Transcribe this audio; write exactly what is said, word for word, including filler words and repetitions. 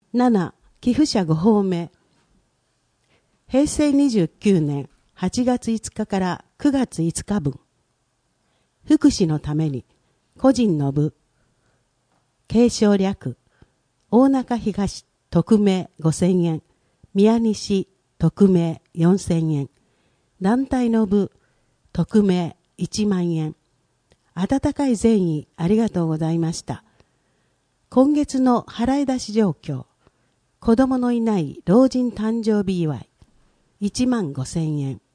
なな、寄付者ごほうめ。へいせいにじゅうきゅうねんはちがついつかからくがついつかぶん。福祉のために個人の部。継承略。大中東匿名ごせんえん。宮西匿名よんせんえん。団体の部匿名いちまんえん。温かい善意ありがとうございました。今月の払い出し状況。子供のいない老人誕生日祝いいちまんごせんえん。